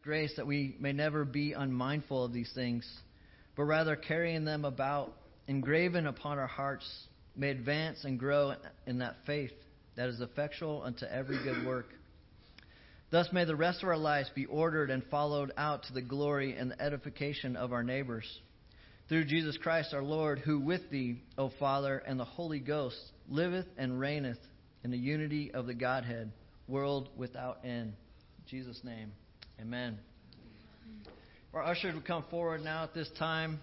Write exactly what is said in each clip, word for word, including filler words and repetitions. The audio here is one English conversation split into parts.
grace that we may never be unmindful of these things, but rather carrying them about, engraven upon our hearts, may advance and grow in that faith that is effectual unto every good work. Thus may the rest of our lives be ordered and followed out to the glory and the edification of our neighbors. Through Jesus Christ our Lord, who with thee, O Father, and the Holy Ghost, liveth and reigneth in the unity of the Godhead, world without end. In Jesus' name, amen. Our ushers will come forward now at this time.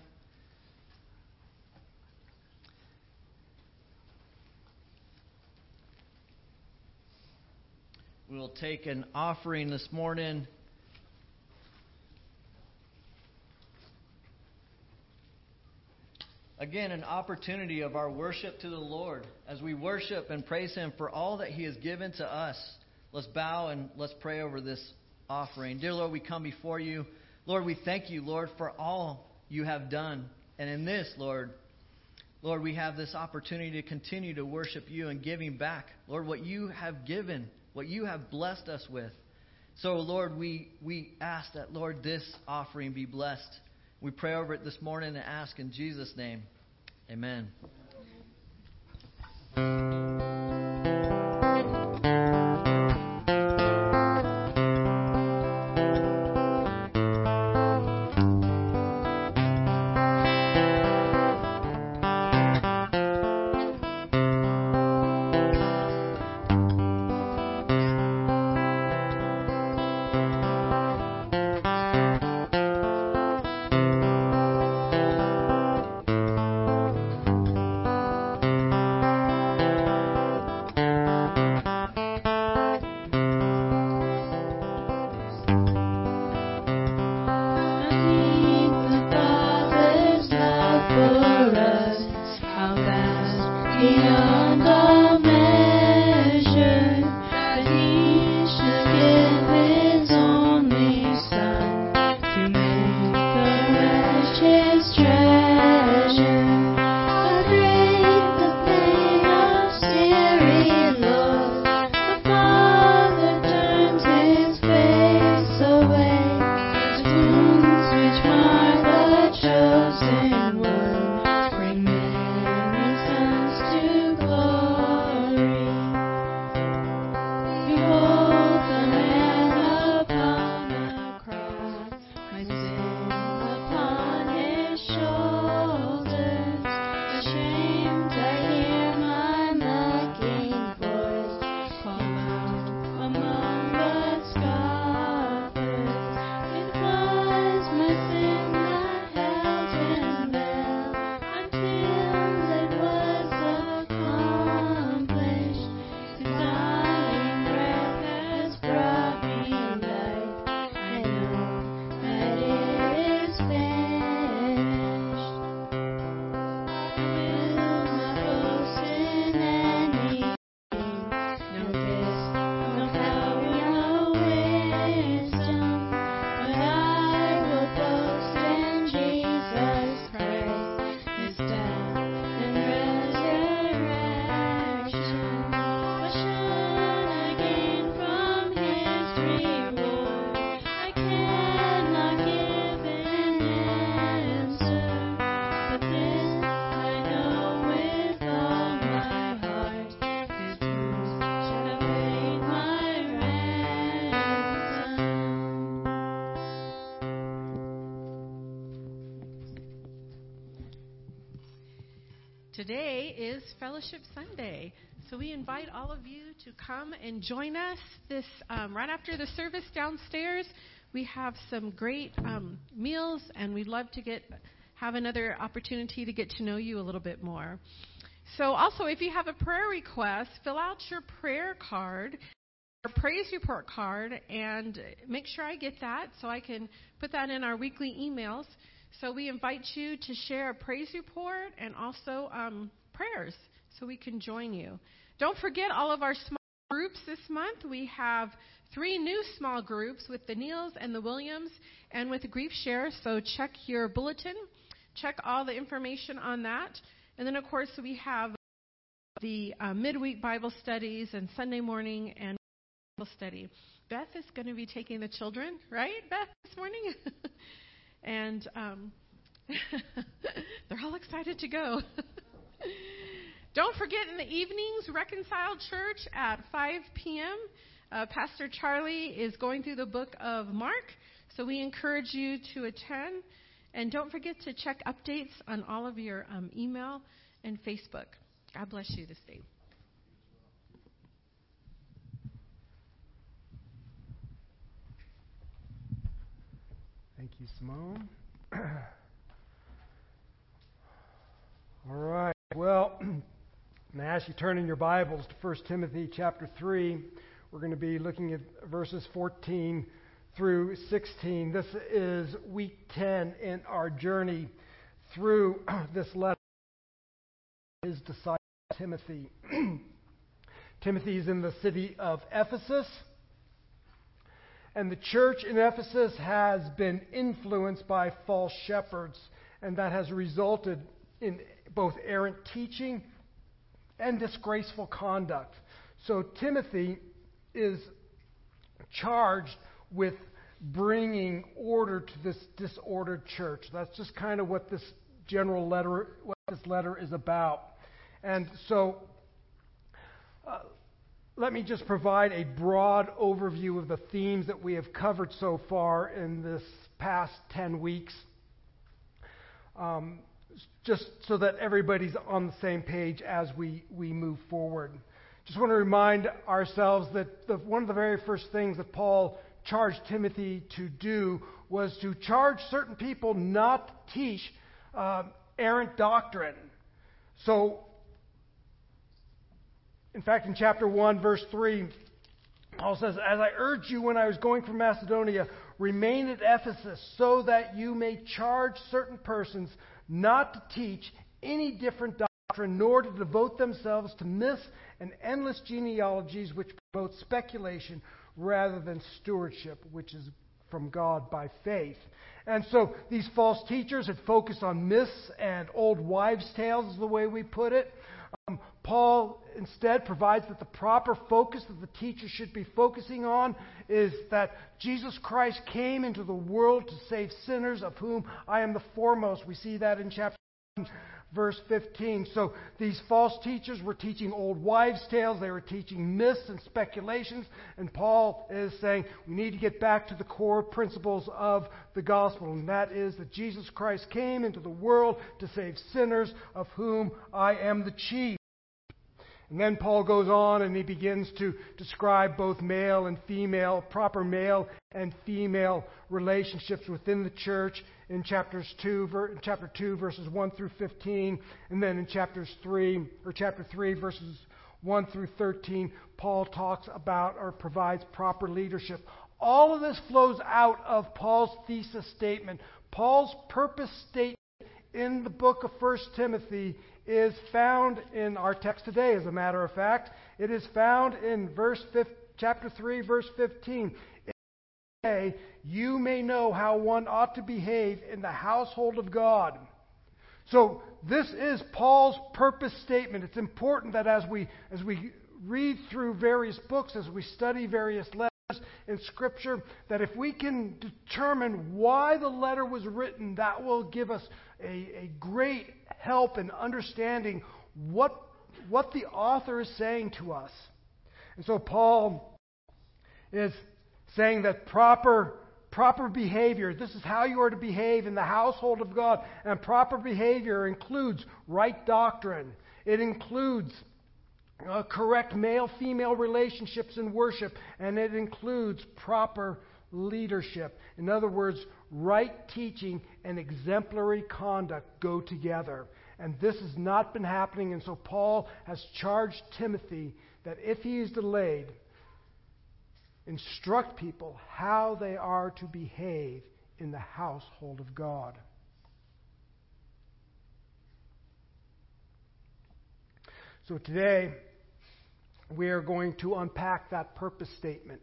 We will take an offering this morning. Again, an opportunity of our worship to the Lord. As we worship and praise Him for all that He has given to us, let's bow and let's pray over this offering. Dear Lord, we come before You. Lord, we thank You, Lord, for all You have done. And in this, Lord, Lord, we have this opportunity to continue to worship You and giving back, Lord, what You have given, what You have blessed us with. So, Lord, we, we ask that, Lord, this offering be blessed. We pray over it this morning and ask in Jesus' name. Amen. Today is Fellowship Sunday, so we invite all of you to come and join us this um, right after the service downstairs. We have some great um, meals, and we'd love to get have another opportunity to get to know you a little bit more. So also, if you have a prayer request, fill out your prayer card, or praise report card, and make sure I get that so I can put that in our weekly emails. So we invite you to share a praise report and also um, prayers so we can join you. Don't forget all of our small groups this month. We have three new small groups with the Neils and the Williams and with the Grief Share. So check your bulletin. Check all the information on that. And then, of course, we have the uh, midweek Bible studies and Sunday morning and study. Beth is going to be taking the children, right, Beth, this morning? and um, they're all excited to go. Don't forget, in the evenings, Reconciled Church at five p.m. Uh, Pastor Charlie is going through the book of Mark, so we encourage you to attend. And don't forget to check updates on all of your um, email and Facebook. God bless you this day. Thank you, Simone. All right. Well, I'm going to ask you to turn in your Bibles to First Timothy chapter three. We're going to be looking at verses fourteen through sixteen. This is week ten in our journey through this letter to his disciple Timothy. Timothy is in the city of Ephesus, and the church in Ephesus has been influenced by false shepherds, and that has resulted in both errant teaching and disgraceful conduct. So Timothy is charged with bringing order to this disordered church. That's just kind of what this general letter, what this letter is about. And so, uh, let me just provide a broad overview of the themes that we have covered so far in this past ten weeks, um, just so that everybody's on the same page as we, we move forward. Just want to remind ourselves that the, one of the very first things that Paul charged Timothy to do was to charge certain people not to teach uh, errant doctrine. So, in fact, in chapter one, verse three, Paul says, "As I urged you when I was going from Macedonia, remain at Ephesus so that you may charge certain persons not to teach any different doctrine, nor to devote themselves to myths and endless genealogies which promote speculation rather than stewardship, which is from God by faith." And so these false teachers had focused on myths and old wives' tales, is the way we put it. Um, Paul instead provides that the proper focus that the teacher should be focusing on is that Jesus Christ came into the world to save sinners, of whom I am the foremost. We see that in chapter one, verse fifteen. So these false teachers were teaching old wives' tales. They were teaching myths and speculations. And Paul is saying we need to get back to the core principles of the gospel. And that is that Jesus Christ came into the world to save sinners, of whom I am the chief. And then Paul goes on and he begins to describe both male and female, proper male and female relationships within the church in chapters two, ver, chapter two, verses one through fifteen, and then in chapters three, or chapter three, verses one through thirteen, Paul talks about or provides proper leadership. All of this flows out of Paul's thesis statement. Paul's purpose statement in the book of First Timothy is found in our text today, as a matter of fact. It is found in verse fifteen, chapter three, verse fifteen. You may know how one ought to behave in the household of God. So this is Paul's purpose statement. It's important that as we as we read through various books, as we study various letters in Scripture, that if we can determine why the letter was written, that will give us a, a great help in understanding what what the author is saying to us. And so Paul is saying that proper proper behavior, this is how you are to behave in the household of God. And proper behavior includes right doctrine. It includes uh, correct male-female relationships in worship. And it includes proper leadership. In other words, right teaching and exemplary conduct go together. And this has not been happening. And so Paul has charged Timothy that if he is delayed, instruct people how they are to behave in the household of God. So today, we are going to unpack that purpose statement.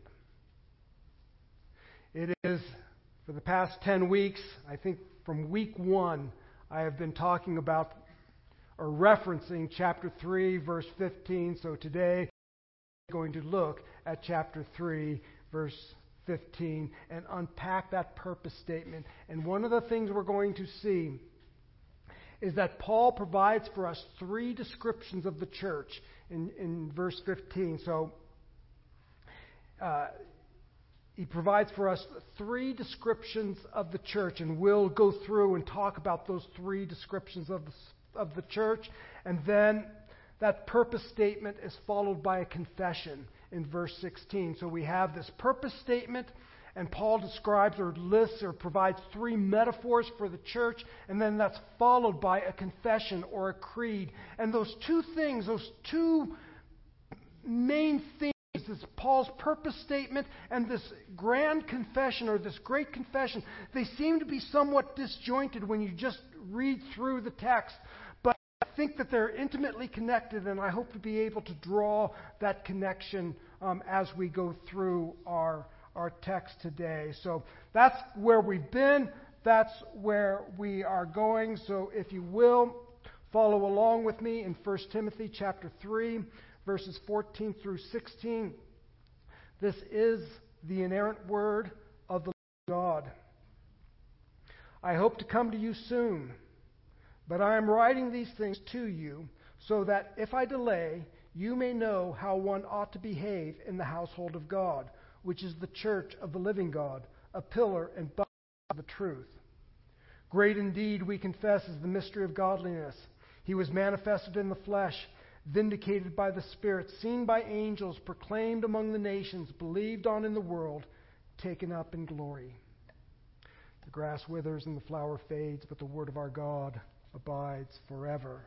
It is, for the past ten weeks, I think from week one, I have been talking about or referencing chapter three, verse fifteen. So today, going to look at chapter three, verse fifteen, and unpack that purpose statement. And one of the things we're going to see is that Paul provides for us three descriptions of the church in, in verse fifteen. So uh, he provides for us three descriptions of the church, and we'll go through and talk about those three descriptions of the, of the church. And then that purpose statement is followed by a confession in verse sixteen. So we have this purpose statement, and Paul describes or lists or provides three metaphors for the church, and then that's followed by a confession or a creed. And those two things, those two main themes, this Paul's purpose statement and this grand confession or this great confession, they seem to be somewhat disjointed when you just read through the text. But I think that they're intimately connected, and I hope to be able to draw that connection um, as we go through our our text today. So that's where we've been. That's where we are going. So if you will, follow along with me in First Timothy chapter three, verses fourteen through sixteen. This is the inerrant word of the Lord God. I hope to come to you soon, but I am writing these things to you so that if I delay, you may know how one ought to behave in the household of God, which is the church of the living God, a pillar and buttress of the truth. Great indeed, we confess, is the mystery of godliness. He was manifested in the flesh, vindicated by the Spirit, seen by angels, proclaimed among the nations, believed on in the world, taken up in glory. The grass withers and the flower fades, but the word of our God abides forever.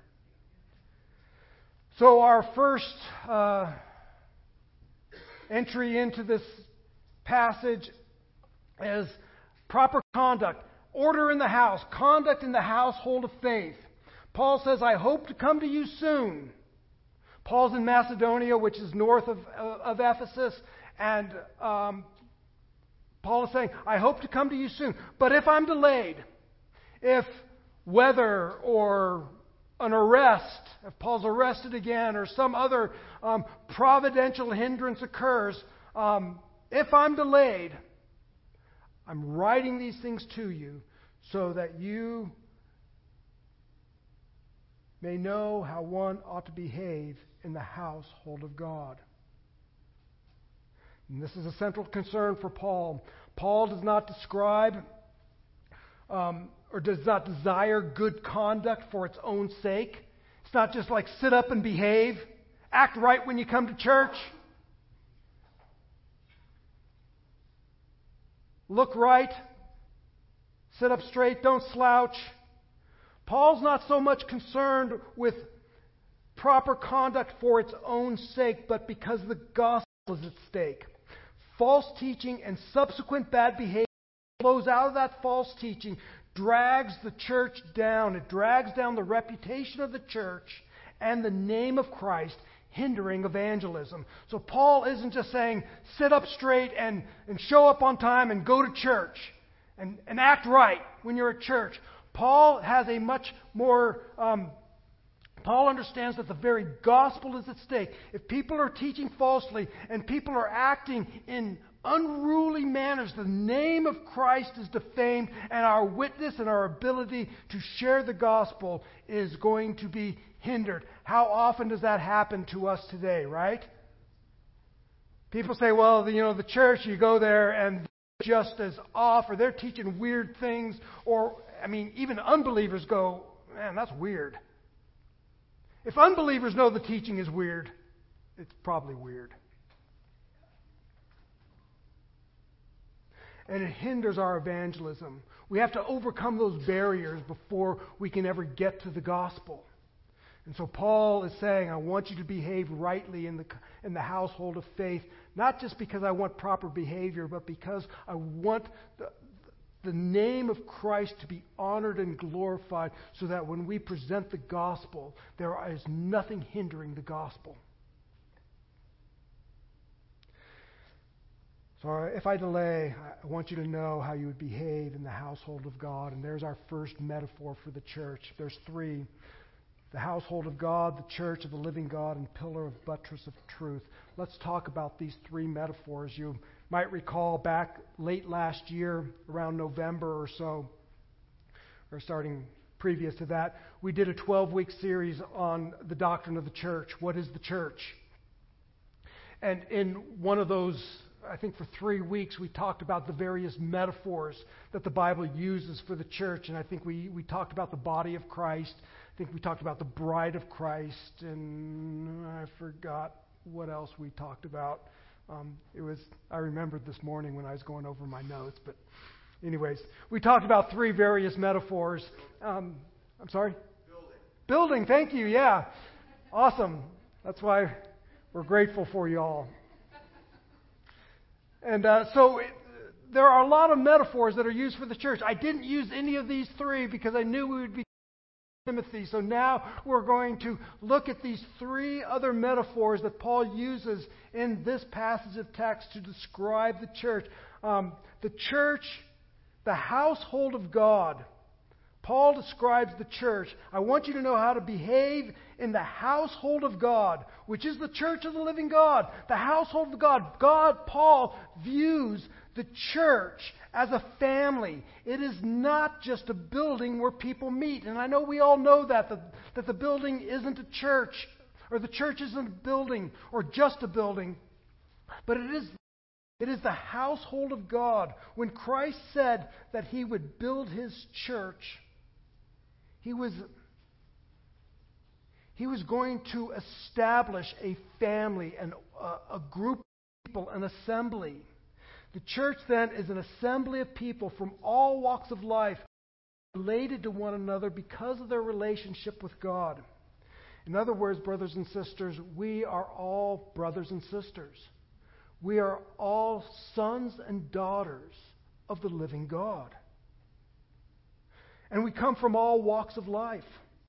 So our first uh, entry into this passage is proper conduct, order in the house, conduct in the household of faith. Paul says, I hope to come to you soon. Paul's in Macedonia, which is north of, of Ephesus, and um, Paul is saying, I hope to come to you soon. But if I'm delayed, if weather or an arrest, if Paul's arrested again, or some other um, providential hindrance occurs, um, if I'm delayed, I'm writing these things to you so that you may know how one ought to behave in the household of God. And this is a central concern for Paul. Paul does not describe um, or does not desire good conduct for its own sake. It's not just like sit up and behave, act right when you come to church, look right, sit up straight, don't slouch. Paul's not so much concerned with proper conduct for its own sake, but because the gospel is at stake. False teaching and subsequent bad behavior flows out of that false teaching, drags the church down. It drags down the reputation of the church and the name of Christ, hindering evangelism. So Paul isn't just saying, sit up straight and, and show up on time and go to church and, and act right when you're at church. Paul has a much more... Um, Paul understands that the very gospel is at stake. If people are teaching falsely and people are acting in unruly manners, the name of Christ is defamed, and our witness and our ability to share the gospel is going to be hindered. How often does that happen to us today, right? People say, well, you know, the church, you go there and they're just as off, or they're teaching weird things, or, I mean, even unbelievers go, man, that's weird. If unbelievers know the teaching is weird, it's probably weird. And it hinders our evangelism. We have to overcome those barriers before we can ever get to the gospel. And so Paul is saying, I want you to behave rightly in the in the household of faith, not just because I want proper behavior, but because I want the, the name of Christ to be honored and glorified, so that when we present the gospel, there is nothing hindering the gospel. So if I delay, I want you to know how you would behave in the household of God. And there's our first metaphor for the church. There's three. the household of God, the church of the living God, and pillar of buttress of truth. Let's talk about these three metaphors. You might recall back late last year, around November or so, or starting previous to that, we did a twelve-week series on the doctrine of the church. What is the church? And in one of those, I think for three weeks, we talked about the various metaphors that the Bible uses for the church. And I think we, we talked about the body of Christ. I think we talked about the bride of Christ. And I forgot what else we talked about. Um, it was, I remembered this morning when I was going over my notes. But anyways, we talked about three various metaphors. Um, I'm sorry? Building. Building, thank you, yeah. Awesome. That's why we're grateful for you all. And uh, so it, there are a lot of metaphors that are used for the church. I didn't use any of these three because I knew we would be Timothy. So now we're going to look at these three other metaphors that Paul uses in this passage of text to describe the church. Um, the church, the household of God. Paul describes the church. I want you to know how to behave in the household of God, which is the church of the living God. The household of God. God, Paul, views the church as a family. It is not just a building where people meet. And I know we all know that, that, that the building isn't a church, or the church isn't a building, or just a building. But it is It is the household of God. When Christ said that He would build His church, He was, he was going to establish a family, and a, a group of people, an assembly. The church then is an assembly of people from all walks of life related to one another because of their relationship with God. In other words, brothers and sisters, we are all brothers and sisters. We are all sons and daughters of the living God. And we come from all walks of life.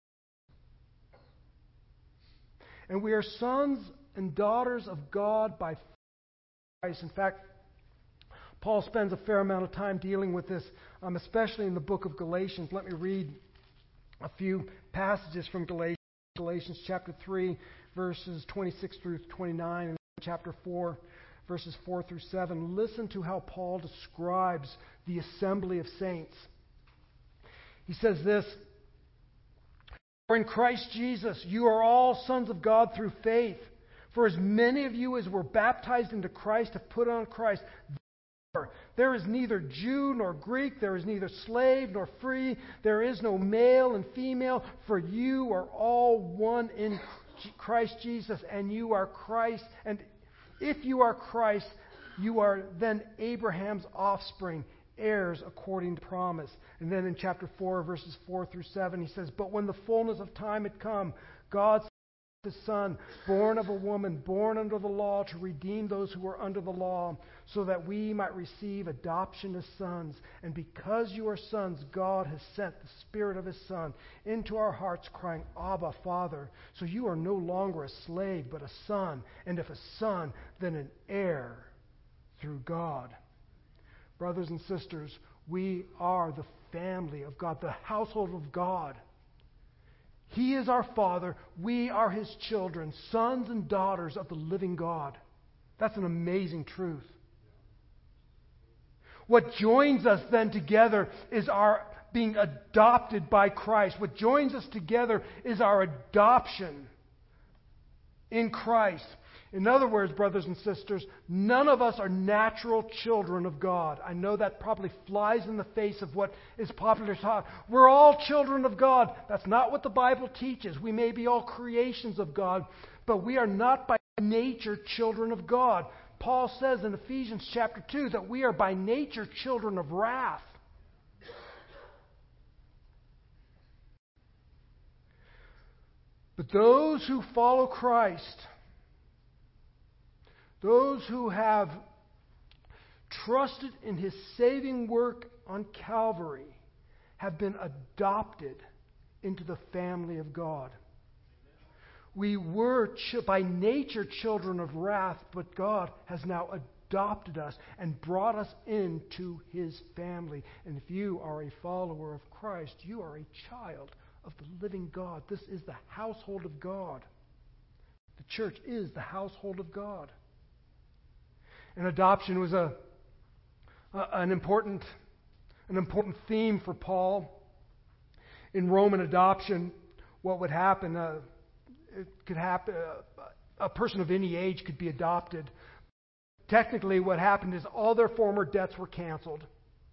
And we are sons and daughters of God by Christ. In fact, Paul spends a fair amount of time dealing with this, um, especially in the book of Galatians. Let me read a few passages from Galatians. Galatians chapter three, verses twenty-six through twenty-nine, and chapter four, verses four through seven. Listen to how Paul describes the assembly of saints. He says this: "For in Christ Jesus you are all sons of God through faith. For as many of you as were baptized into Christ have put on Christ. There is neither Jew nor Greek, there is neither slave nor free, there is no male and female, for you are all one in Christ Jesus, and you are Christ. And if you are Christ, you are then Abraham's offspring, heirs according to promise." And then in chapter four, verses four through seven, he says, "But when the fullness of time had come, God sent His Son, born of a woman, born under the law, to redeem those who were under the law, so that we might receive adoption as sons. And because you are sons, God has sent the Spirit of His Son into our hearts, crying, 'Abba, Father.' So you are no longer a slave, but a son. And if a son, then an heir through God." Brothers and sisters, we are the family of God, the household of God. He is our Father. We are His children, sons and daughters of the living God. That's an amazing truth. What joins us then together is our being adopted by Christ. What joins us together is our adoption in Christ. In other words, brothers and sisters, none of us are natural children of God. I know that probably flies in the face of what is popular talk. We're all children of God. That's not what the Bible teaches. We may be all creations of God, but we are not by nature children of God. Paul says in Ephesians chapter two that we are by nature children of wrath. But those who follow Christ, those who have trusted in His saving work on Calvary, have been adopted into the family of God. We were ch- by nature children of wrath, but God has now adopted us and brought us into His family. And if you are a follower of Christ, you are a child of the living God. This is the household of God. The church is the household of God. And adoption was a, a an important an important theme for Paul. In Roman adoption, what would happen? Uh, it could happen. Uh, a person of any age could be adopted. Technically, what happened is all their former debts were canceled.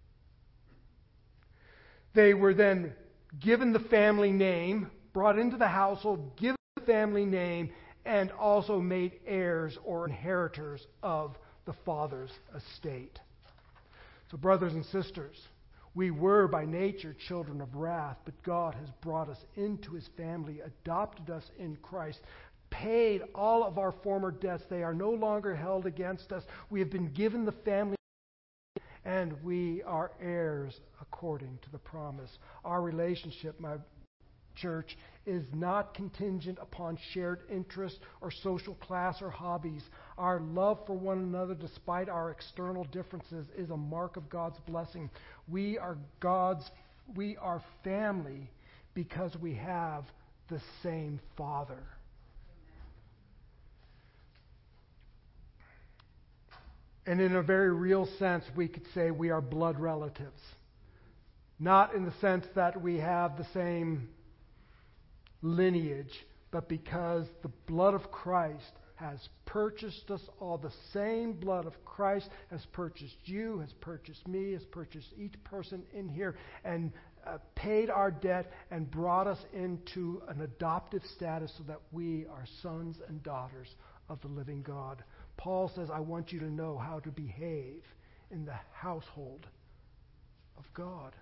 They were then given the family name, brought into the household, given the family name, and also made heirs or inheritors of the father's estate. So, brothers and sisters, we were by nature children of wrath, but God has brought us into His family, adopted us in Christ, paid all of our former debts. They are no longer held against us. We have been given the family, and we are heirs according to the promise. Our relationship, my church, is not contingent upon shared interest or social class or hobbies. Our love for one another, despite our external differences, is a mark of God's blessing. We are God's, we are family because we have the same Father. And in a very real sense, we could say we are blood relatives. Not in the sense that we have the same lineage, but because the blood of Christ has purchased us all. The same blood of Christ has purchased you, has purchased me, has purchased each person in here, and uh, paid our debt and brought us into an adoptive status so that we are sons and daughters of the living God. Paul says, I want you to know how to behave in the household of God.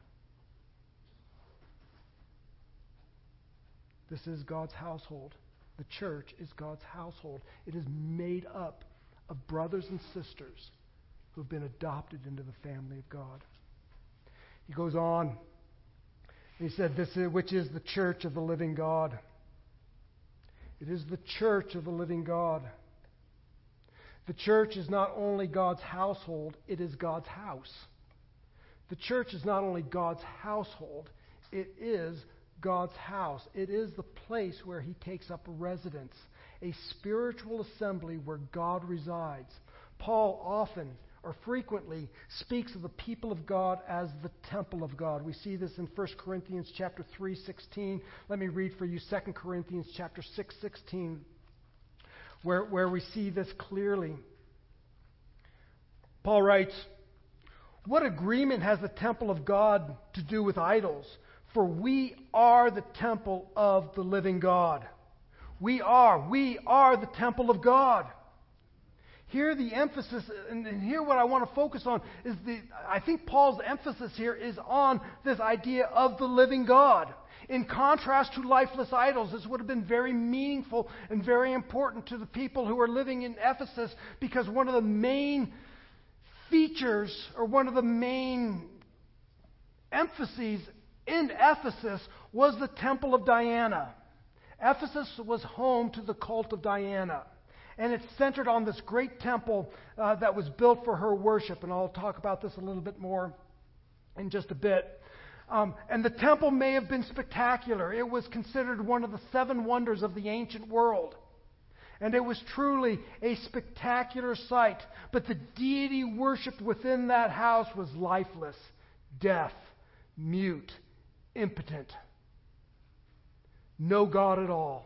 This is God's household. The church is God's household. It is made up of brothers and sisters who have been adopted into the family of God. He goes on. He said, "This is, which is the church of the living God." It is the church of the living God. The church is not only God's household, it is God's house. The church is not only God's household, it is God's house. It is the place where He takes up residence, a spiritual assembly where God resides. Paul often or frequently speaks of the people of God as the temple of God. We see this in First Corinthians chapter three sixteen. Let me read for you Second Corinthians chapter six sixteen, where, where we see this clearly. Paul writes, "What agreement has the temple of God to do with idols? For we are the temple of the living God." We are. We are the temple of God. Here the emphasis, and here what I want to focus on is the, I think Paul's emphasis here is on this idea of the living God. In contrast to lifeless idols, this would have been very meaningful and very important to the people who were living in Ephesus, because one of the main features, or one of the main emphases in Ephesus was the temple of Diana. Ephesus was home to the cult of Diana. And it's centered on this great temple uh, that was built for her worship. And I'll talk about this a little bit more in just a bit. Um, and the temple may have been spectacular. It was considered one of the seven wonders of the ancient world. And it was truly a spectacular sight. But the deity worshipped within that house was lifeless, deaf, mute, impotent. No God at all.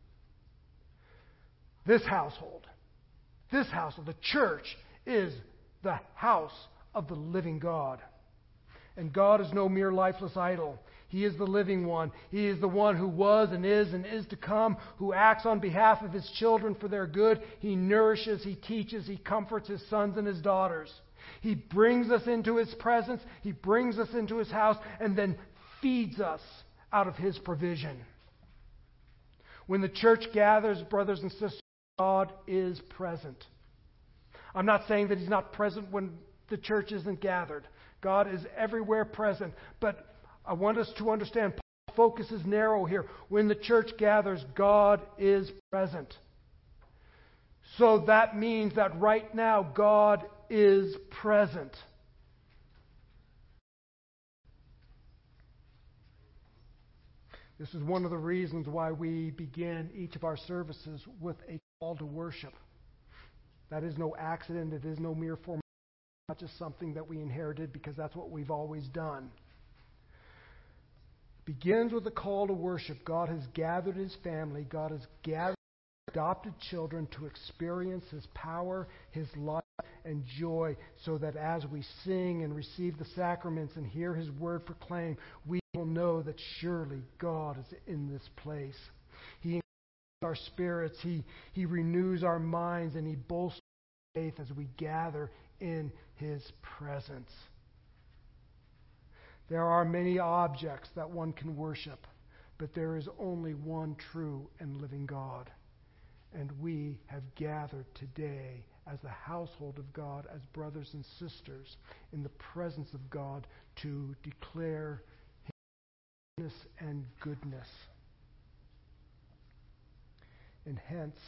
This household, this household, the church, is the house of the living God. And God is no mere lifeless idol. He is the living one. He is the one who was and is and is to come, who acts on behalf of His children for their good. He nourishes, He teaches, He comforts His sons and His daughters. He brings us into His presence. He brings us into His house and then feeds us out of His provision. When the church gathers, brothers and sisters, God is present. I'm not saying that He's not present when the church isn't gathered. God is everywhere present. But I want us to understand, Paul's focus is narrow here. When the church gathers, God is present. So that means that right now, God is present. This is one of the reasons why we begin each of our services with a call to worship. That is no accident. It is no mere formality. It's not just something that we inherited because that's what we've always done. It begins with a call to worship. God has gathered His family. God has gathered adopted children to experience His power, His life, and joy, so that as we sing and receive the sacraments and hear His word proclaimed, we will know that surely God is in this place. He encourages our spirits, He, he renews our minds, and He bolsters our faith as we gather in His presence. There are many objects that one can worship, but there is only one true and living God. And we have gathered today as the household of God, as brothers and sisters, in the presence of God to declare His goodness and goodness. And hence,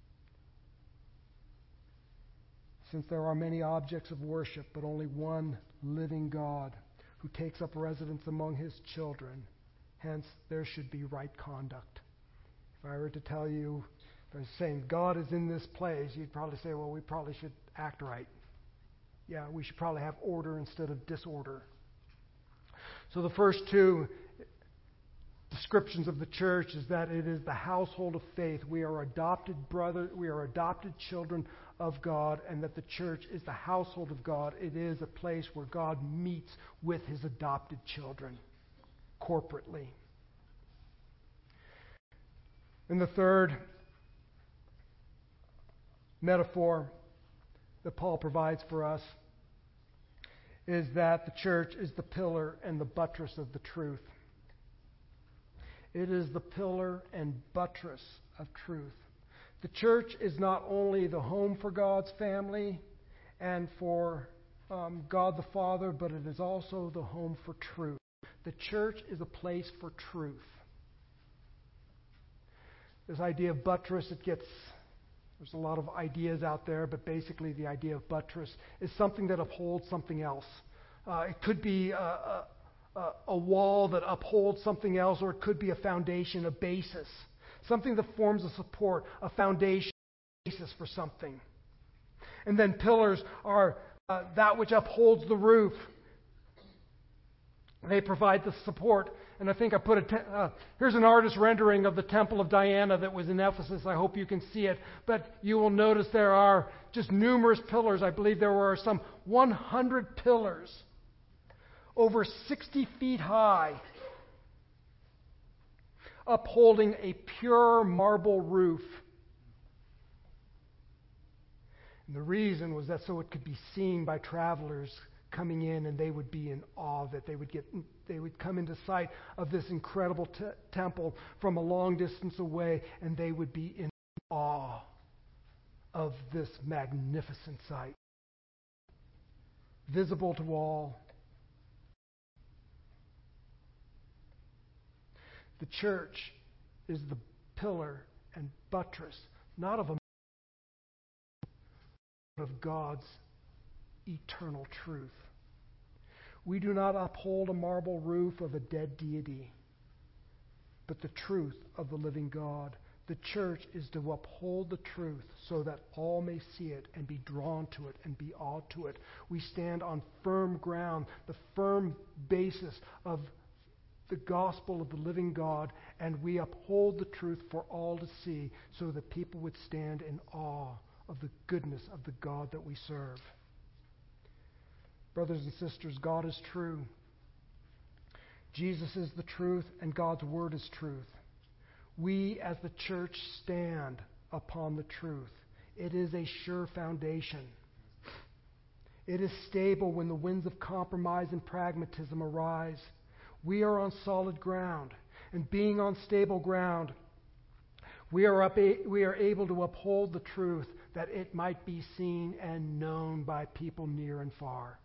since there are many objects of worship, but only one living God who takes up residence among His children, hence there should be right conduct. If I were to tell you, if I was saying God is in this place, you'd probably say, well, we probably should act right. Yeah, we should probably have order instead of disorder. So the first two descriptions of the church is that it is the household of faith. We are adopted brother, we are adopted children of God, and that the church is the household of God. It is a place where God meets with His adopted children corporately. And the third metaphor that Paul provides for us is that the church is the pillar and the buttress of the truth. It is the pillar and buttress of truth. The church is not only the home for God's family and for um, God the Father, but it is also the home for truth. The church is a place for truth. This idea of buttress, it gets... There's a lot of ideas out there, but basically the idea of buttress is something that upholds something else. Uh, it could be a, a, a wall that upholds something else, or it could be a foundation, a basis. Something that forms a support, a foundation, a basis for something. And then pillars are uh, that which upholds the roof. They provide the support. And I think I put a... Te- uh, here's an artist's rendering of the Temple of Diana that was in Ephesus. I hope you can see it. But you will notice there are just numerous pillars. I believe there were some one hundred pillars over sixty feet high, upholding a pure marble roof. And the reason was that so it could be seen by travelers coming in, and they would be in awe of it. They would get, they would come into sight of this incredible t- temple from a long distance away, and they would be in awe of this magnificent sight, visible to all. The church is the pillar and buttress, not of a but of God's eternal truth. We do not uphold a marble roof of a dead deity, but the truth of the living God. The church is to uphold the truth so that all may see it and be drawn to it and be awed to it. We stand on firm ground, the firm basis of the gospel of the living God, and we uphold the truth for all to see so that people would stand in awe of the goodness of the God that we serve. Brothers and sisters, God is true. Jesus is the truth, and God's word is truth. We as the church stand upon the truth. It is a sure foundation. It is stable when the winds of compromise and pragmatism arise. We are on solid ground, and being on stable ground, we are, up a, we are able to uphold the truth that it might be seen and known by people near and far.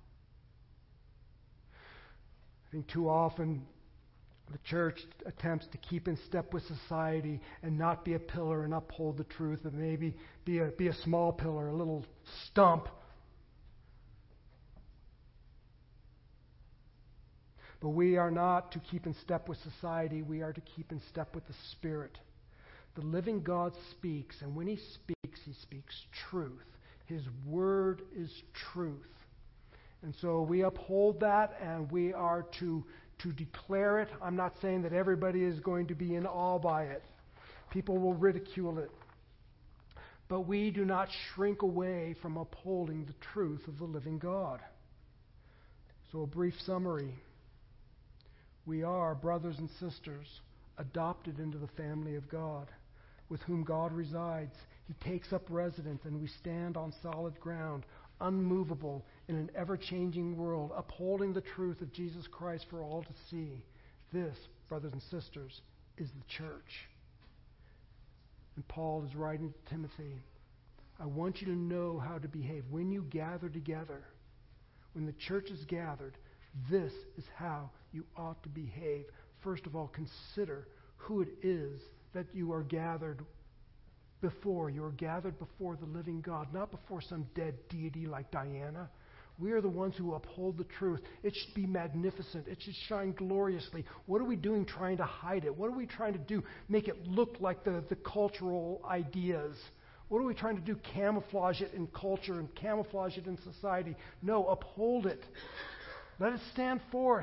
I think too often the church attempts to keep in step with society and not be a pillar and uphold the truth, and maybe be a, be a small pillar, a little stump. But we are not to keep in step with society. We are to keep in step with the Spirit. The living God speaks, and when He speaks, He speaks truth. His Word is truth. And so we uphold that, and we are to, to declare it. I'm not saying that everybody is going to be in awe by it. People will ridicule it. But we do not shrink away from upholding the truth of the living God. So a brief summary. We are, brothers and sisters, adopted into the family of God, with whom God resides. He takes up residence, and we stand on solid ground, unmovable in an ever-changing world, upholding the truth of Jesus Christ for all to see. This, brothers and sisters, is the church. And Paul is writing to Timothy, I want you to know how to behave. When you gather together, when the church is gathered, this is how you ought to behave. First of all, consider who it is that you are gathered before. You are gathered before the living God, not before some dead deity like Diana. We are the ones who uphold the truth. It should be magnificent. It should shine gloriously. What are we doing trying to hide it? What are we trying to do? Make it look like the, the cultural ideas. What are we trying to do? Camouflage it in culture and camouflage it in society. No, uphold it. Let it stand forth.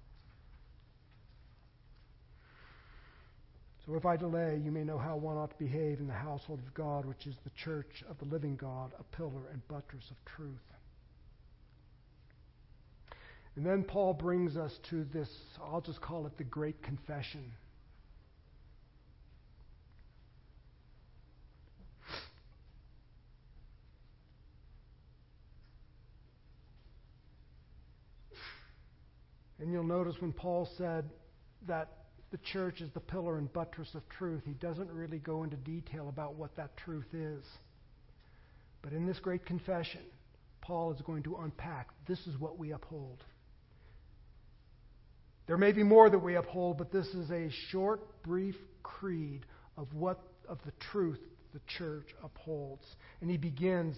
So if I delay, you may know how one ought to behave in the household of God, which is the church of the living God, a pillar and buttress of truth. And then Paul brings us to this, I'll just call it the Great Confession. And you'll notice when Paul said that the church is the pillar and buttress of truth, he doesn't really go into detail about what that truth is. But in this great confession, Paul is going to unpack, this is what we uphold. There may be more that we uphold, but this is a short, brief creed of what of the truth the church upholds. And he begins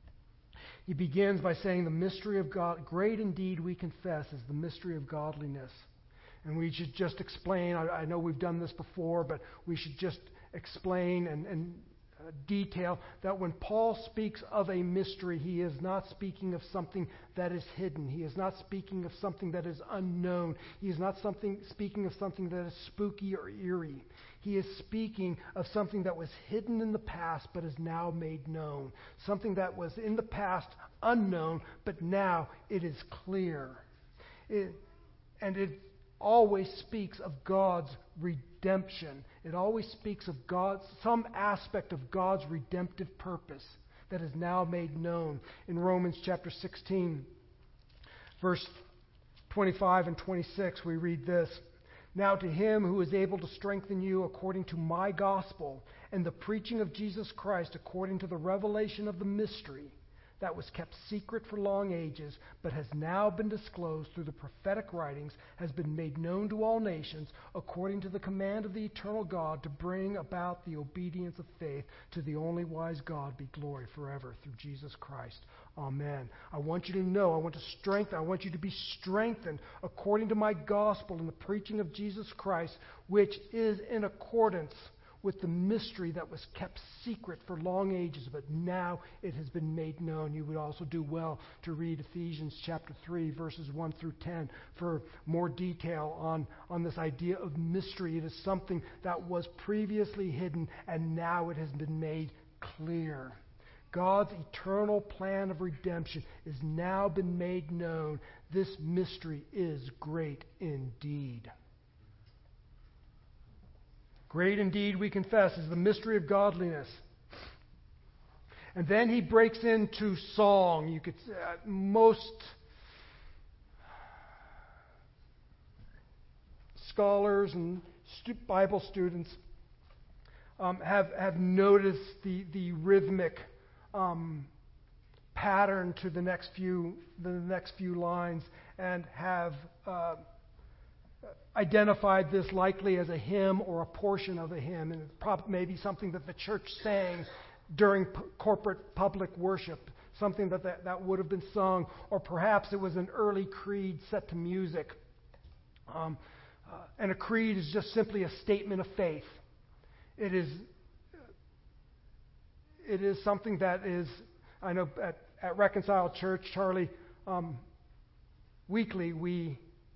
he begins by saying the mystery of God, great indeed we confess, is the mystery of godliness. And we should just explain, I, I know we've done this before, but we should just explain and, and uh, detail that when Paul speaks of a mystery, he is not speaking of something that is hidden. He is not speaking of something that is unknown. He is not something speaking of something that is spooky or eerie. He is speaking of something that was hidden in the past but is now made known. Something that was in the past unknown, but now it is clear. It, and it always speaks of God's redemption. It always speaks of God's, some aspect of God's redemptive purpose that is now made known. In Romans chapter sixteen, verse twenty-five and twenty-six, we read this. Now to him who is able to strengthen you according to my gospel and the preaching of Jesus Christ according to the revelation of the mystery that was kept secret for long ages, but has now been disclosed through the prophetic writings, has been made known to all nations, according to the command of the eternal God, to bring about the obedience of faith to the only wise God, be glory forever through Jesus Christ. Amen. I want you to know, I want to strengthen, I want you to be strengthened according to my gospel and the preaching of Jesus Christ, which is in accordance with the mystery that was kept secret for long ages, but now it has been made known. You would also do well to read Ephesians chapter three, verses one through ten, for more detail on, on this idea of mystery. It is something that was previously hidden, and now it has been made clear. God's eternal plan of redemption has now been made known. This mystery is great indeed. Great indeed, we confess, is the mystery of godliness. And then he breaks into song. You could uh, most scholars and stu- Bible students um, have have noticed the the rhythmic um, pattern to the next few the next few lines, and have Uh, identified this likely as a hymn or a portion of a hymn, and prob- maybe something that the church sang during p- corporate public worship, something that, that that would have been sung, or perhaps it was an early creed set to music. Um, uh, and a creed is just simply a statement of faith. It is, it is something that is, I know at, at Reconciled Church, Charlie, um, weekly we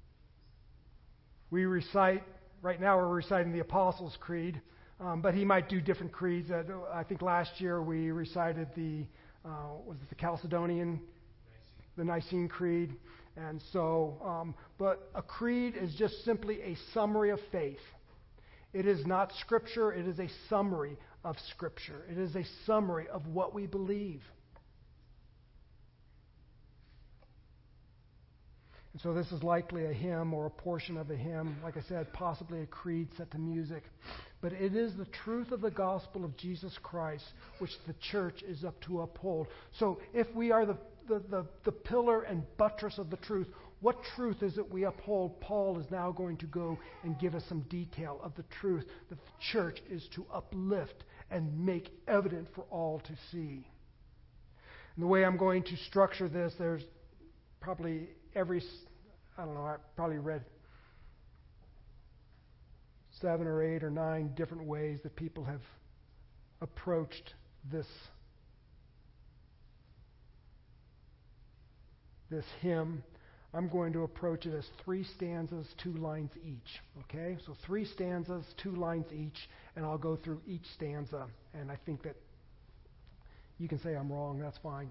we recite, right now we're reciting the Apostles' Creed, um, but he might do different creeds. Uh, I think last year we recited the, uh, was it the Chalcedonian, the Nicene Creed. And so, um, but a creed is just simply a summary of faith. It is not Scripture, it is a summary of Scripture. It is a summary of what we believe. And so this is likely a hymn or a portion of a hymn, like I said, possibly a creed set to music. But it is the truth of the gospel of Jesus Christ which the church is up to uphold. So if we are the, the, the, the pillar and buttress of the truth, what truth is it we uphold? Paul is now going to go and give us some detail of the truth that the church is to uplift and make evident for all to see. And the way I'm going to structure this, there's probably every, I don't know, I probably read seven or eight or nine different ways that people have approached this, this hymn. I'm going to approach it as three stanzas, two lines each. Okay? So three stanzas, two lines each, and I'll go through each stanza. And I think that you can say I'm wrong, that's fine.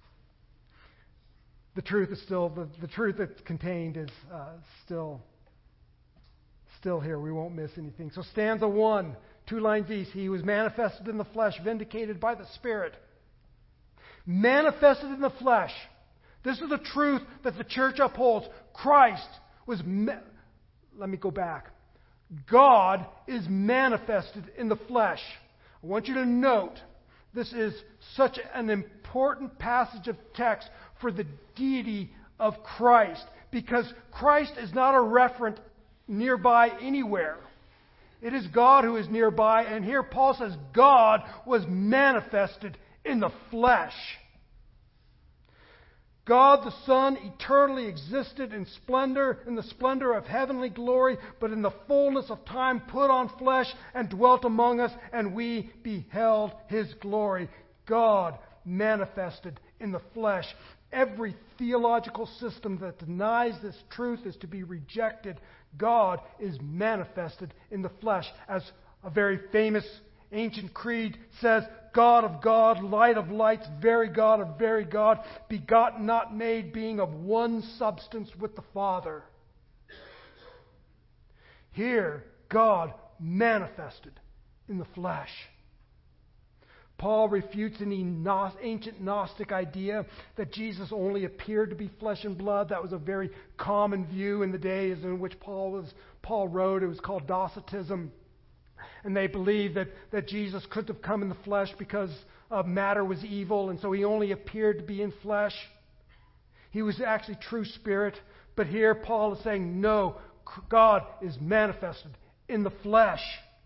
The truth is still, the, the truth that's contained is uh, still, still here. We won't miss anything. So stanza one, two lines each. He was manifested in the flesh, vindicated by the Spirit. Manifested in the flesh. This is the truth that the church upholds. Christ was, ma- let me go back. God is manifested in the flesh. I want you to note, this is such an important passage of text for the deity of Christ, because Christ is not a referent nearby anywhere. It is God who is nearby, and here Paul says God was manifested in the flesh. God the Son eternally existed in splendor, in the splendor of heavenly glory, but in the fullness of time put on flesh and dwelt among us, and we beheld His glory. God manifested in the flesh. Every theological system that denies this truth is to be rejected. God is manifested in the flesh. As a very famous ancient creed says, God of God, light of lights, very God of very God, begotten, not made, being of one substance with the Father. Here, God manifested in the flesh. Paul refutes an ancient Gnostic idea that Jesus only appeared to be flesh and blood. That was a very common view in the days in which Paul was Paul wrote. It was called Docetism. And they believed that, that Jesus couldn't have come in the flesh because uh, matter was evil, and so He only appeared to be in flesh. He was actually true spirit. But here Paul is saying, no, God is manifested in the flesh.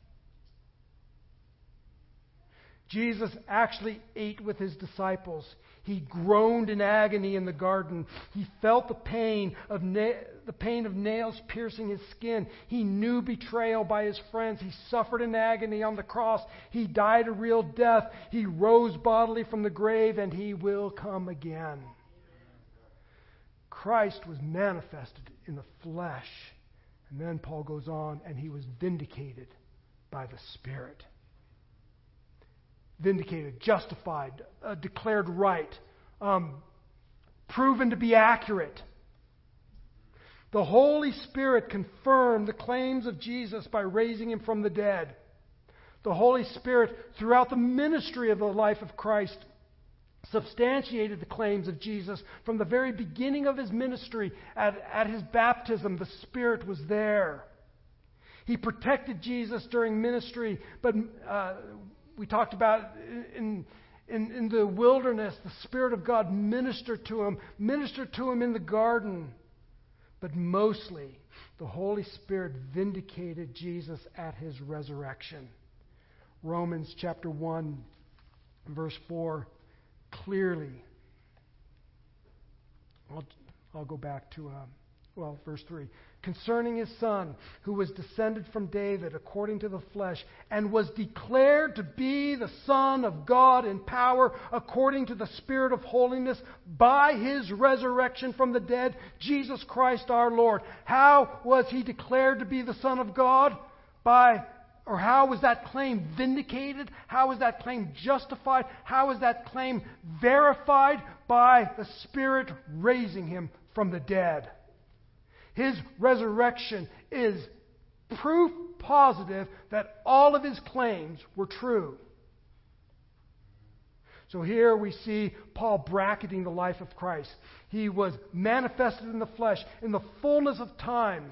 Jesus actually ate with His disciples. He groaned in agony in the garden. He felt the pain of na- the pain of nails piercing His skin. He knew betrayal by His friends. He suffered in agony on the cross. He died a real death. He rose bodily from the grave, and He will come again. Christ was manifested in the flesh. And then Paul goes on, and He was vindicated by the Spirit. Vindicated, justified, uh, declared right, um, proven to be accurate. The Holy Spirit confirmed the claims of Jesus by raising Him from the dead. The Holy Spirit, throughout the ministry of the life of Christ, substantiated the claims of Jesus. From the very beginning of His ministry, at, at His baptism, the Spirit was there. He protected Jesus during ministry, but uh, we talked about in, in, in the wilderness, the Spirit of God ministered to Him, ministered to Him in the garden. But mostly, the Holy Spirit vindicated Jesus at His resurrection. Romans chapter one, verse four, clearly, I'll, I'll go back to uh, well, verse three, concerning his Son, who was descended from David according to the flesh, and was declared to be the Son of God in power according to the Spirit of holiness by his resurrection from the dead, Jesus Christ our Lord. How was he declared to be the Son of God? By Or how was that claim vindicated? How was that claim justified? How was that claim verified? By the Spirit raising him from the dead. His resurrection is proof positive that all of his claims were true. So here we see Paul bracketing the life of Christ. He was manifested in the flesh in the fullness of time.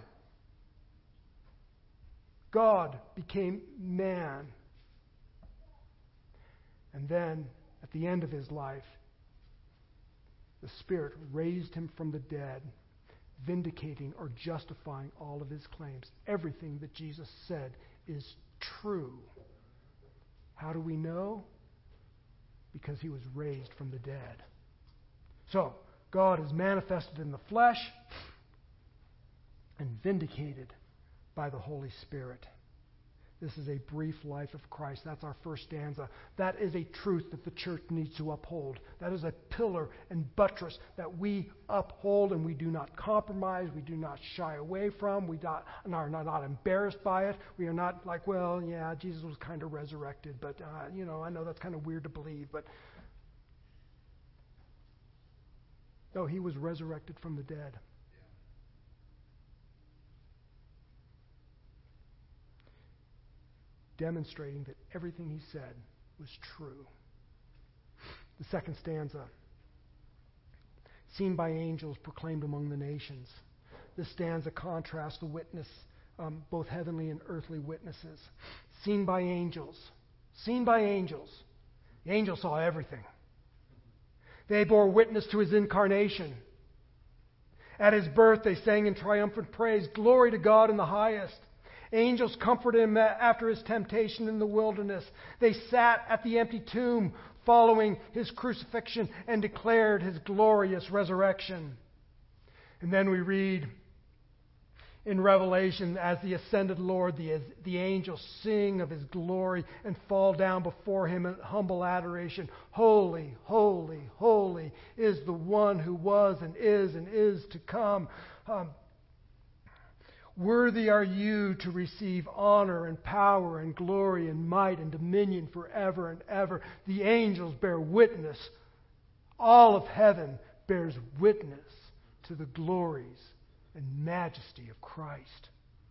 God became man. And then, at the end of his life, the Spirit raised him from the dead, vindicating or justifying all of his claims. Everything that Jesus said is true. How do we know? Because he was raised from the dead. So, God is manifested in the flesh and vindicated by the Holy Spirit. This is a brief life of Christ. That's our first stanza. That is a truth that the church needs to uphold. That is a pillar and buttress that we uphold and we do not compromise. We do not shy away from. We not, are not, not embarrassed by it. We are not like, well, yeah, Jesus was kind of resurrected, but, uh, you know, I know that's kind of weird to believe, but no, he was resurrected from the dead. Demonstrating that everything he said was true. The second stanza. Seen by angels, proclaimed among the nations. This stanza contrasts the witness, um, both heavenly and earthly witnesses. Seen by angels. Seen by angels. The angels saw everything. They bore witness to his incarnation. At his birth, they sang in triumphant praise, "Glory to God in the highest." Angels comforted him after his temptation in the wilderness. They sat at the empty tomb following his crucifixion and declared his glorious resurrection. And then we read in Revelation, as the ascended Lord, the, the angels sing of his glory and fall down before him in humble adoration. Holy, holy, holy is the one who was and is and is to come. Um, Worthy are you to receive honor and power and glory and might and dominion forever and ever. The angels bear witness. All of heaven bears witness to the glories and majesty of Christ.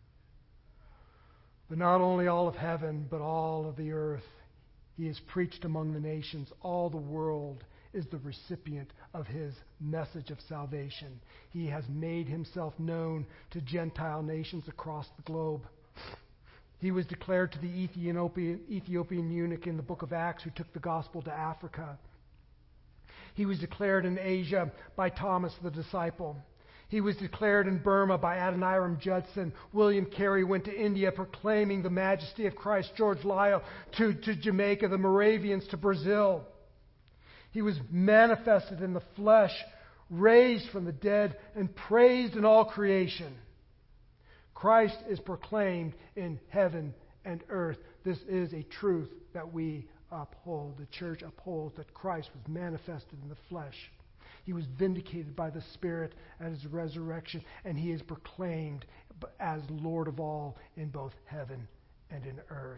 But not only all of heaven, but all of the earth. He is preached among the nations. All the world is the recipient of his message of salvation. He has made himself known to Gentile nations across the globe. He was declared to the Ethiopian, Ethiopian eunuch in the book of Acts who took the gospel to Africa. He was declared in Asia by Thomas the disciple. He was declared in Burma by Adoniram Judson. William Carey went to India proclaiming the majesty of Christ. George Lyle to, to Jamaica, the Moravians to Brazil. He was manifested in the flesh, raised from the dead, and praised in all creation. Christ is proclaimed in heaven and earth. This is a truth that we uphold. The church upholds that Christ was manifested in the flesh. He was vindicated by the Spirit at his resurrection, and he is proclaimed as Lord of all in both heaven and in earth.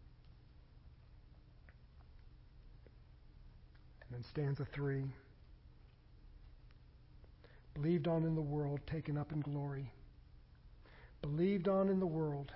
And then stanza three. Believed on in the world, taken up in glory. Believed on in the world.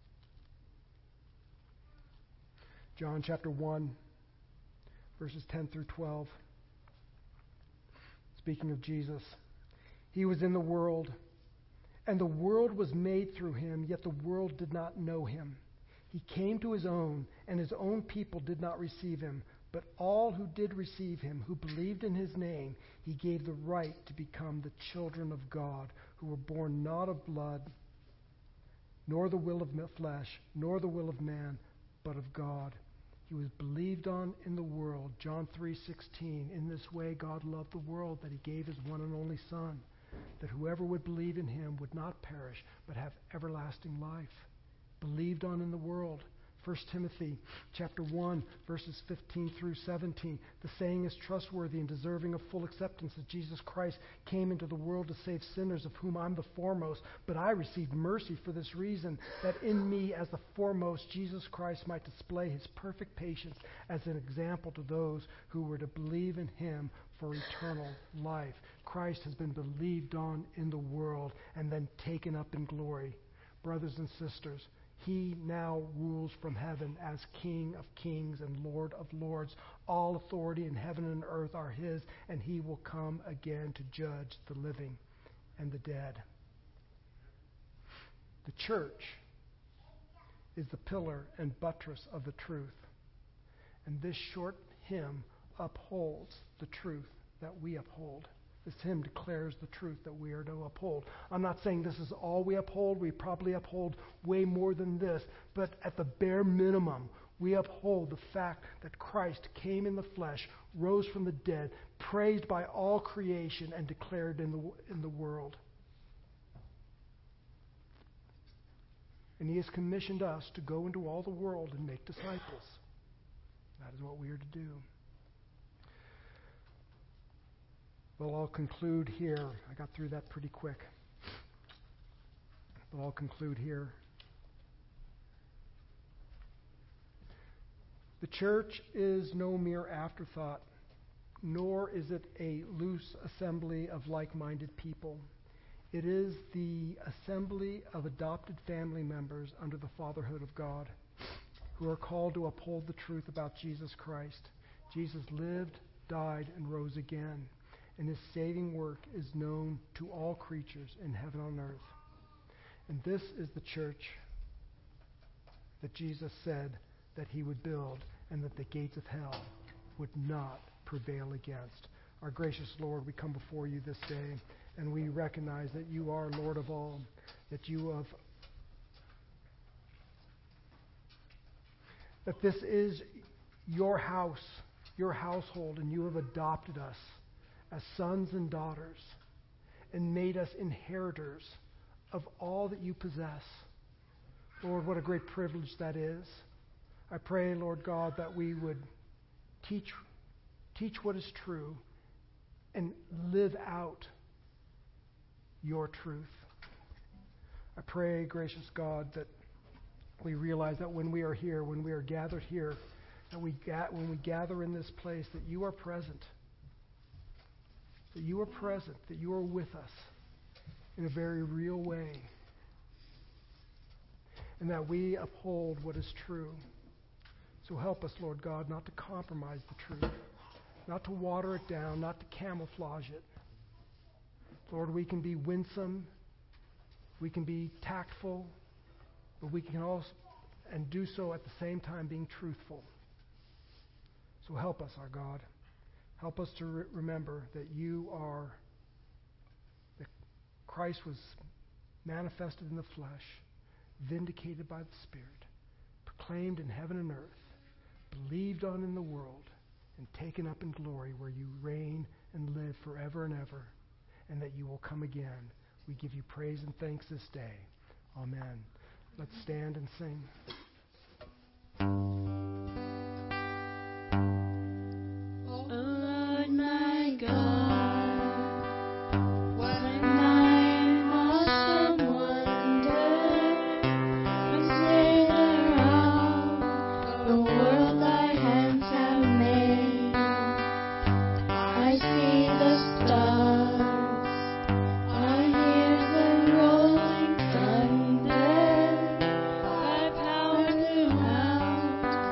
John chapter one, verses ten through twelve. Speaking of Jesus. He was in the world, and the world was made through him, yet the world did not know him. He came to his own, and his own people did not receive him. But all who did receive him, who believed in his name, he gave the right to become the children of God, who were born not of blood, nor the will of flesh, nor the will of man, but of God. He was believed on in the world. John three sixteen. In this way God loved the world, that he gave his one and only Son, that whoever would believe in him would not perish, but have everlasting life. Believed on in the world. First Timothy chapter one, verses fifteen through seventeen. The saying is trustworthy and deserving of full acceptance that Jesus Christ came into the world to save sinners, of whom I'm the foremost. But I received mercy for this reason, that in me as the foremost Jesus Christ might display his perfect patience as an example to those who were to believe in him for eternal life. Christ has been believed on in the world and then taken up in glory. Brothers and sisters, he now rules from heaven as King of kings and Lord of lords. All authority in heaven and earth are his, and he will come again to judge the living and the dead. The church is the pillar and buttress of the truth. And this short hymn upholds the truth that we uphold. This hymn declares the truth that we are to uphold. I'm not saying this is all we uphold. We probably uphold way more than this. But at the bare minimum, we uphold the fact that Christ came in the flesh, rose from the dead, praised by all creation, and declared in the, in the world. And he has commissioned us to go into all the world and make disciples. That is what we are to do. Well, I'll conclude here. I got through that pretty quick. But I'll conclude here. The church is no mere afterthought, nor is it a loose assembly of like-minded people. It is the assembly of adopted family members under the fatherhood of God, who are called to uphold the truth about Jesus Christ. Jesus lived, died, and rose again, and his saving work is known to all creatures in heaven and on earth. And this is the church that Jesus said that he would build, and that the gates of hell would not prevail against. Our gracious Lord, we come before you this day, and we recognize that you are Lord of all, that you have that this is your house, your household, and you have adopted us as sons and daughters and made us inheritors of all that you possess. Lord, what a great privilege that is. I pray, Lord God, that we would teach, teach what is true and live out your truth. I pray, gracious God, that we realize that when we are here, when we are gathered here, that we ga- when we gather in this place, that you are present. That you are present, that you are with us in a very real way. And that we uphold what is true. So help us, Lord God, not to compromise the truth, not to water it down, not to camouflage it. Lord, we can be winsome, we can be tactful, but we can also, and do so at the same time being truthful. So help us, our God. Help us to re- remember that you are, that Christ was manifested in the flesh, vindicated by the Spirit, proclaimed in heaven and earth, believed on in the world, and taken up in glory, where you reign and live forever and ever, and that you will come again. We give you praise and thanks this day. Amen. Let's stand and sing. Oh Lord, my God, when I awesome wonder, consider all the world thy hands have made. I see the stars, I hear the rolling thunder, thy power throughout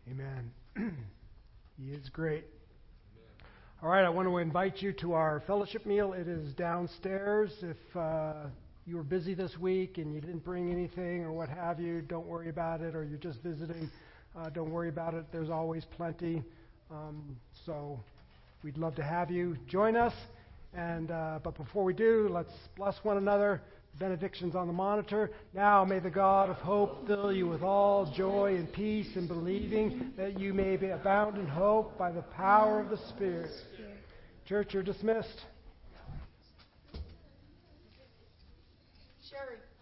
Amen. He is great. All right, I want to invite you to our fellowship meal. It is downstairs. If uh, you were busy this week and you didn't bring anything or what have you, don't worry about it. Or you're just visiting, uh, don't worry about it. There's always plenty. Um, so we'd love to have you join us. And uh, but before we do, let's bless one another. Benedictions on the monitor. Now may the God of hope fill you with all joy and peace in believing, that you may be abound in hope by the power of the Spirit. Church, you're dismissed. Sherry.